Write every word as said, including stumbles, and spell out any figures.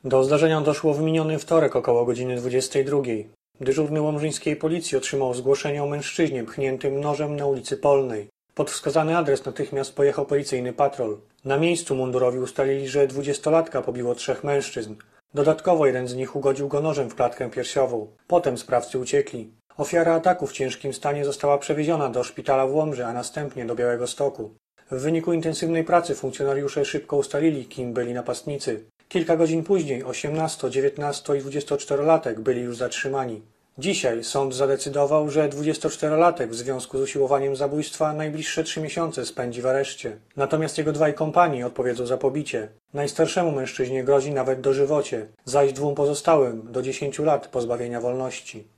Do zdarzenia doszło w miniony wtorek około godziny dwudziestej drugiej. Dyżurny łomżyńskiej policji otrzymał zgłoszenie o mężczyźnie pchniętym nożem na ulicy Polnej. Pod wskazany adres natychmiast pojechał policyjny patrol. Na miejscu mundurowi ustalili, że dwudziestolatka pobiło trzech mężczyzn. Dodatkowo jeden z nich ugodził go nożem w klatkę piersiową. Potem sprawcy uciekli. Ofiara ataku w ciężkim stanie została przewieziona do szpitala w Łomży, a następnie do Białegostoku. W wyniku intensywnej pracy funkcjonariusze szybko ustalili, kim byli napastnicy. Kilka godzin później osiemnasto-, dziewiętnasto- i dwudziestoczterolatek byli już zatrzymani. Dzisiaj sąd zadecydował, że dwudziestoczterolatek w związku z usiłowaniem zabójstwa najbliższe trzy miesiące spędzi w areszcie. Natomiast jego dwaj kompanii odpowiedzą za pobicie. Najstarszemu mężczyźnie grozi nawet dożywocie, zaś dwóm pozostałym do dziesięciu lat pozbawienia wolności.